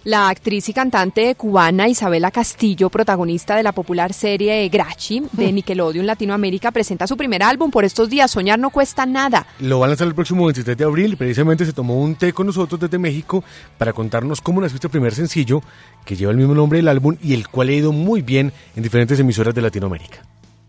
La actriz y cantante cubana Isabela Castillo, protagonista de la popular serie Grachi de Nickelodeon Latinoamérica, presenta su primer álbum por estos días, Soñar no cuesta nada. Lo van a lanzar el próximo 23 de abril, precisamente se tomó un té con nosotros desde México para contarnos cómo nació este primer sencillo que lleva el mismo nombre del álbum y el cual ha ido muy bien en diferentes emisoras de Latinoamérica.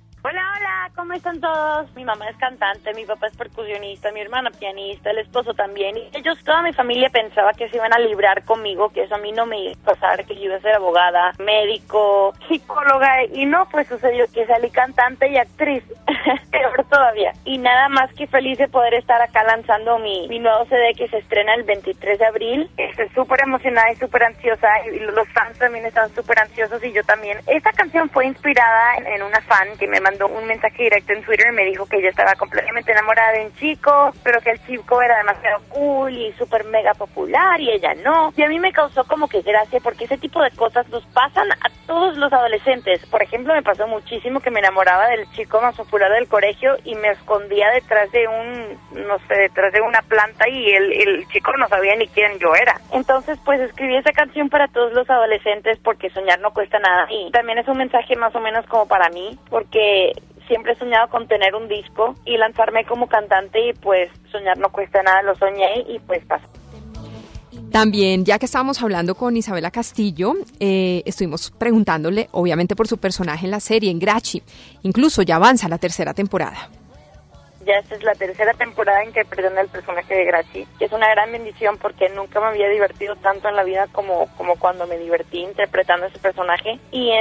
¿Cómo están todos? Mi mamá es cantante, mi papá es percusionista, mi hermana pianista, el esposo también. Y ellos, toda mi familia pensaba que se iban a librar conmigo, que eso a mí no me iba a pasar, que yo iba a ser abogada, médico, psicóloga. Y no, pues sucedió que salí cantante y actriz. Peor todavía. Y nada más que feliz de poder estar acá lanzando mi nuevo CD que se estrena el 23 de abril. Estoy súper emocionada y súper ansiosa. Y los fans también están súper ansiosos y yo también. Esta canción fue inspirada en una fan que me mandó un mensaje directo en Twitter y me dijo que ella estaba completamente enamorada de un chico, pero que el chico era demasiado cool y súper mega popular y ella no. Y a mí me causó como que gracia porque ese tipo de cosas nos pasan a todos los adolescentes. Por ejemplo, me pasó muchísimo que me enamoraba del chico más popular del colegio y me escondía detrás de detrás de una planta y el chico no sabía ni quién yo era. Entonces, pues escribí esa canción para todos los adolescentes porque soñar no cuesta nada. Y también es un mensaje más o menos como para mí, porque siempre he soñado con tener un disco y lanzarme como cantante y pues soñar no cuesta nada, lo soñé y pues pasó. También, ya que estábamos hablando con Isabela Castillo, estuvimos preguntándole, obviamente, por su personaje en la serie, en Grachi. Incluso ya avanza la tercera temporada. Ya esta es la tercera temporada interpretando el personaje de Grachi, que es una gran bendición porque nunca me había divertido tanto en la vida como cuando me divertí interpretando ese personaje. Y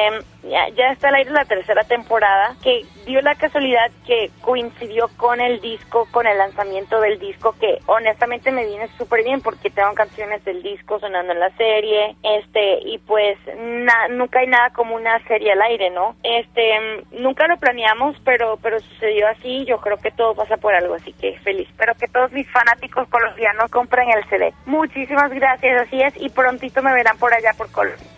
ya está al aire la tercera temporada, que dio la casualidad que coincidió con el disco, con el lanzamiento del disco, que honestamente me viene súper bien porque tengo canciones del disco sonando en la serie, y pues nunca hay nada como una serie al aire, ¿no? Nunca lo planeamos, pero sucedió así. Yo creo que todo pasa por algo, así que feliz. Espero que todos mis fanáticos colombianos compren el CD. Muchísimas gracias, así es, y prontito me verán por allá por Colombia.